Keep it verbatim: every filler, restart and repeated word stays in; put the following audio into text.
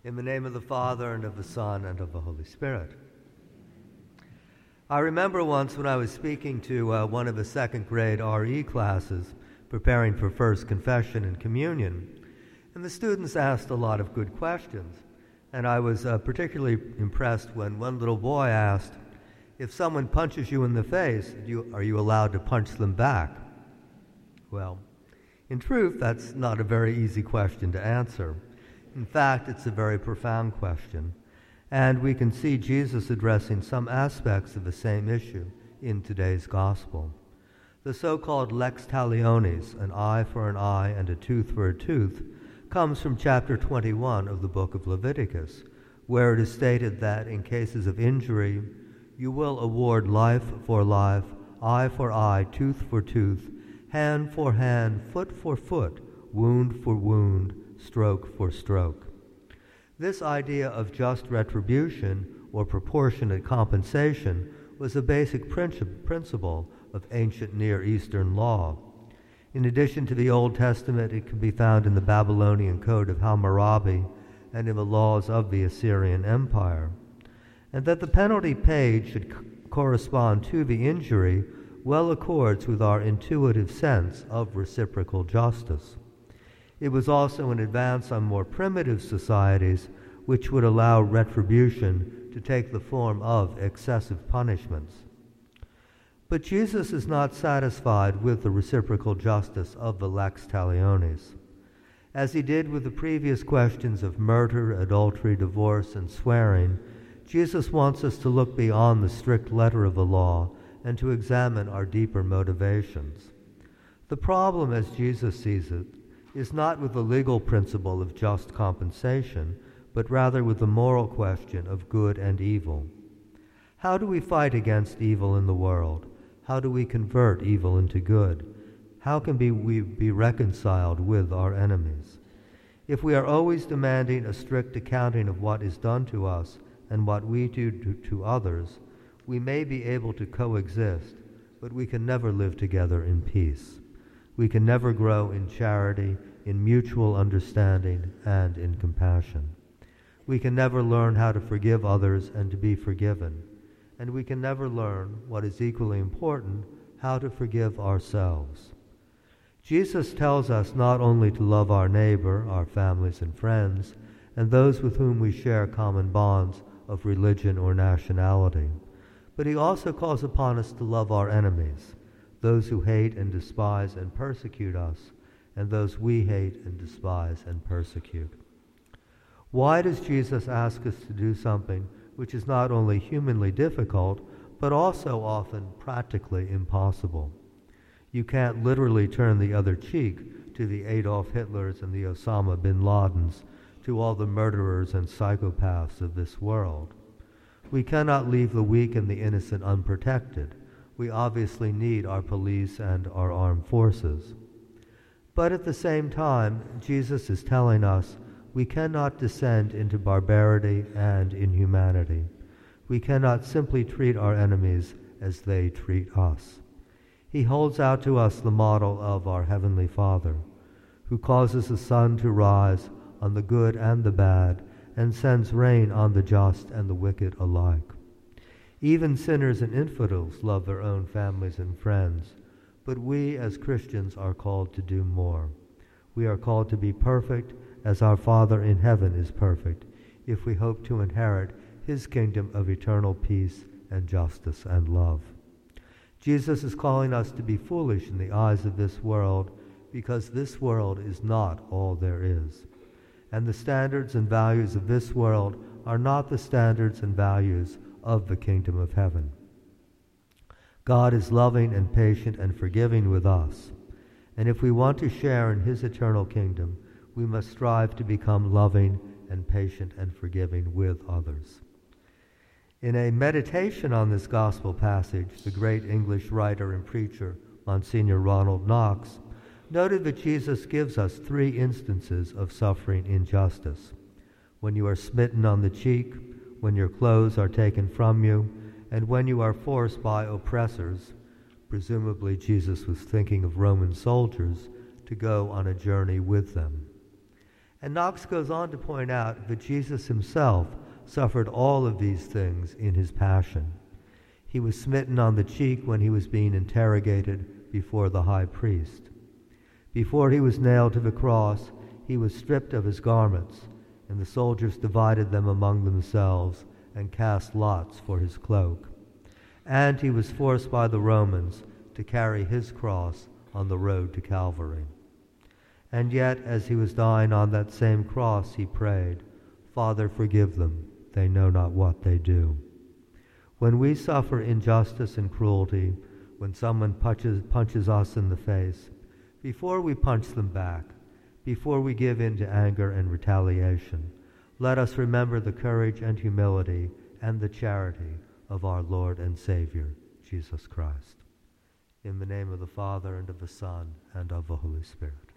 In the name of the Father, and of the Son, and of the Holy Spirit. I remember once when I was speaking to uh, one of the second grade R E classes, preparing for First Confession and Communion, and the students asked a lot of good questions. And I was uh, particularly impressed when one little boy asked, if someone punches you in the face, do you, are you allowed to punch them back? Well, in truth, that's not a very easy question to answer. In fact, it's a very profound question, and we can see Jesus addressing some aspects of the same issue in today's gospel. The so-called lex talionis, an eye for an eye and a tooth for a tooth, comes from chapter twenty-one of the book of Leviticus, where it is stated that in cases of injury, you will award life for life, eye for eye, tooth for tooth, hand for hand, foot for foot, wound for wound, stroke for stroke. This idea of just retribution or proportionate compensation was a basic principle of ancient Near Eastern law. In addition to the Old Testament, it can be found in the Babylonian Code of Hammurabi and in the laws of the Assyrian Empire. And that the penalty paid should c- correspond to the injury well accords with our intuitive sense of reciprocal justice. It was also an advance on more primitive societies which would allow retribution to take the form of excessive punishments. But Jesus is not satisfied with the reciprocal justice of the lex talionis. As he did with the previous questions of murder, adultery, divorce, and swearing, Jesus wants us to look beyond the strict letter of the law and to examine our deeper motivations. The problem, as Jesus sees it, is not with the legal principle of just compensation, but rather with the moral question of good and evil. How do we fight against evil in the world? How do we convert evil into good? How can be we be reconciled with our enemies? If we are always demanding a strict accounting of what is done to us and what we do to, to others, we may be able to coexist, but we can never live together in peace. We can never grow in charity, in mutual understanding, and in compassion. We can never learn how to forgive others and to be forgiven. And we can never learn, what is equally important, how to forgive ourselves. Jesus tells us not only to love our neighbor, our families and friends, and those with whom we share common bonds of religion or nationality, but he also calls upon us to love our enemies, those who hate and despise and persecute us, and those we hate and despise and persecute. Why does Jesus ask us to do something which is not only humanly difficult, but also often practically impossible? You can't literally turn the other cheek to the Adolf Hitlers and the Osama bin Ladens, to all the murderers and psychopaths of this world. We cannot leave the weak and the innocent unprotected. We obviously need our police and our armed forces. But at the same time, Jesus is telling us we cannot descend into barbarity and inhumanity. We cannot simply treat our enemies as they treat us. He holds out to us the model of our Heavenly Father, who causes the sun to rise on the good and the bad, and sends rain on the just and the wicked alike. Even sinners and infidels love their own families and friends, but we as Christians are called to do more. We are called to be perfect as our Father in heaven is perfect, if we hope to inherit his kingdom of eternal peace and justice and love. Jesus is calling us to be foolish in the eyes of this world, because this world is not all there is. And the standards and values of this world are not the standards and values of the kingdom of heaven. God is loving and patient and forgiving with us, and if we want to share in his eternal kingdom, we must strive to become loving and patient and forgiving with others. In a meditation on this gospel passage, the great English writer and preacher, Monsignor Ronald Knox, noted that Jesus gives us three instances of suffering injustice: when you are smitten on the cheek, when your clothes are taken from you, and when you are forced by oppressors, presumably Jesus was thinking of Roman soldiers, to go on a journey with them. And Knox goes on to point out that Jesus himself suffered all of these things in his passion. He was smitten on the cheek when he was being interrogated before the high priest. Before he was nailed to the cross, he was stripped of his garments, and the soldiers divided them among themselves and cast lots for his cloak. And he was forced by the Romans to carry his cross on the road to Calvary. And yet, as he was dying on that same cross, he prayed, "Father, forgive them. They know not what they do." When we suffer injustice and cruelty, when someone punches, punches us in the face, before we punch them back, before we give in to anger and retaliation, let us remember the courage and humility and the charity of our Lord and Savior, Jesus Christ. In the name of the Father, and of the Son, and of the Holy Spirit.